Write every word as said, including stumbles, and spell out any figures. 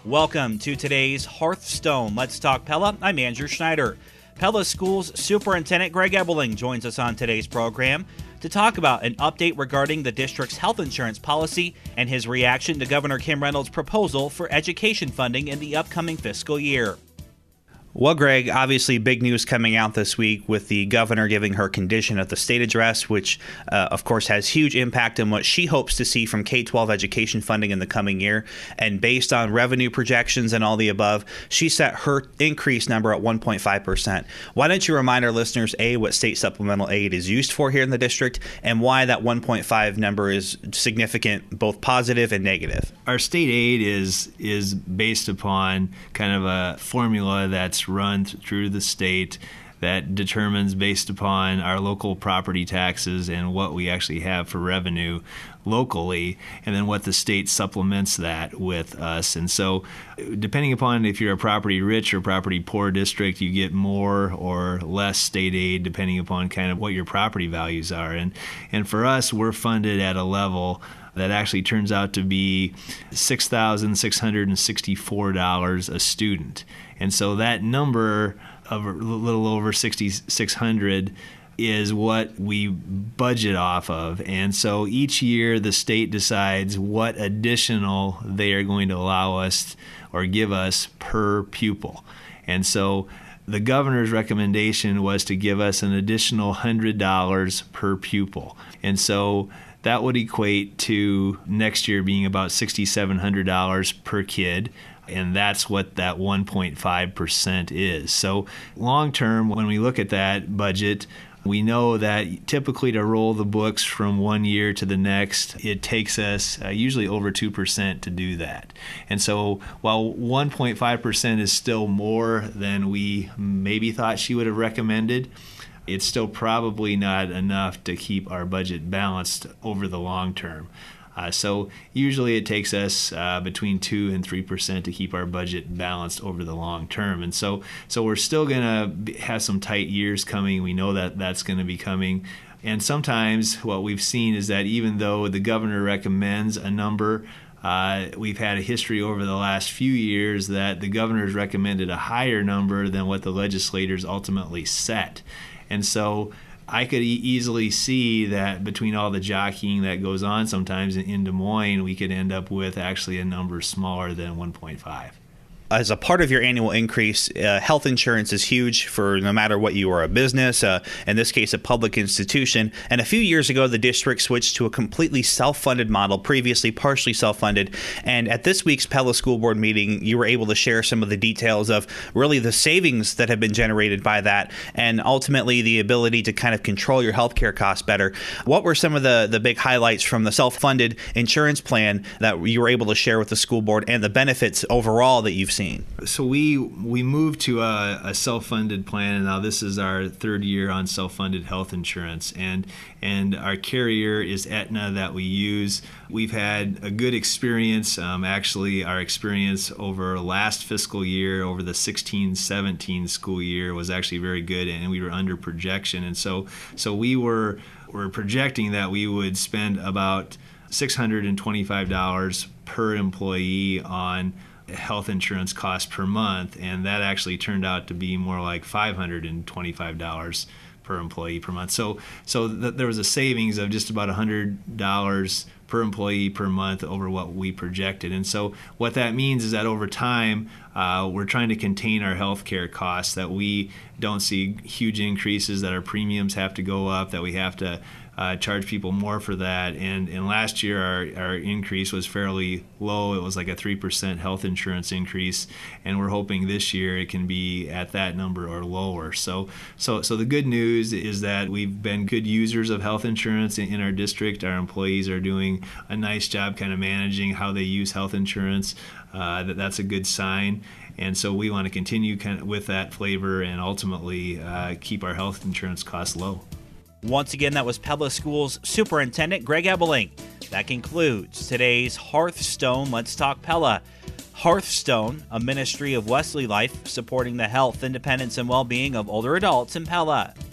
Welcome to today's Hearthstone Let's Talk Pella. I'm Andrew Schneider. Pella Schools Superintendent Greg Ebeling joins us on today's program to talk about an update regarding the district's health insurance policy and his reaction to Governor Kim Reynolds' proposal for education funding in the upcoming fiscal year. Well, Greg, obviously big news coming out this week with the governor giving her condition at the state address, which, uh, of course, has huge impact on what she hopes to see from K twelve education funding in the coming year. And based on revenue projections and all the above, she set her increase number at one point five percent. Why don't you remind our listeners, A, what state supplemental aid is used for here in the district, and why that one point five number is significant, both positive and negative? Our state aid is is based upon kind of a formula that's run th- through the state that determines based upon our local property taxes and what we actually have for revenue locally, and then what the state supplements that with us. And so depending upon if you're a property rich or property poor district, you get more or less state aid depending upon kind of what your property values are. And and for us, we're funded at a level that actually turns out to be six thousand six hundred sixty-four dollars a student. And so that number of a little over six thousand six hundred dollars is what we budget off of. And so each year the state decides what additional they are going to allow us or give us per pupil. And so the governor's recommendation was to give us an additional one hundred dollars per pupil. And so that would equate to next year being about six thousand seven hundred dollars per kid. And that's what that one point five percent is. So long term, when we look at that budget, we know that typically to roll the books from one year to the next, it takes us uh, usually over two percent to do that. And so while one point five percent is still more than we maybe thought she would have recommended, it's still probably not enough to keep our budget balanced over the long term. Uh, so usually it takes us uh, between two and three percent to keep our budget balanced over the long term. And so so we're still going to have some tight years coming. We know that that's going to be coming. And sometimes what we've seen is that even though the governor recommends a number, uh, we've had a history over the last few years that the governor's recommended a higher number than what the legislators ultimately set. And so I could e- easily see that between all the jockeying that goes on sometimes in, in Des Moines, we could end up with actually a number smaller than one point five. As a part of your annual increase, uh, health insurance is huge for no matter what you are, a business, uh, in this case, a public institution. And a few years ago, the district switched to a completely self-funded model, previously partially self-funded. And at this week's Pella School Board meeting, you were able to share some of the details of really the savings that have been generated by that and ultimately the ability to kind of control your healthcare costs better. What were some of the, the big highlights from the self-funded insurance plan that you were able to share with the school board and the benefits overall that you've seen? So we we moved to a, a self-funded plan, and now this is our third year on self-funded health insurance. And and our carrier is Aetna that we use. We've had a good experience. Um, actually, our experience over last fiscal year, over the sixteen seventeen school year, was actually very good, and we were under projection. And so so we were were projecting that we would spend about six hundred twenty-five dollars per employee on health insurance cost per month, and that actually turned out to be more like five hundred twenty-five dollars per employee per month. So so th- there was a savings of just about one hundred dollars per employee per month over what we projected. And so what that means is that over time, uh, we're trying to contain our healthcare costs, that we don't see huge increases, that our premiums have to go up, that we have to Uh, charge people more for that. And, and last year our, our increase was fairly low. It was like a three percent health insurance increase, and we're hoping this year it can be at that number or lower. So so so the good news is that we've been good users of health insurance in, in our district. Our employees are doing a nice job kind of managing how they use health insurance. Uh, that that's a good sign. And so we want to continue kind of with that flavor and ultimately uh, keep our health insurance costs low. Once again, that was Pella Schools Superintendent Greg Ebeling. That concludes today's Hearthstone Let's Talk Pella. Hearthstone, a ministry of Wesley Life supporting the health, independence, and well-being of older adults in Pella.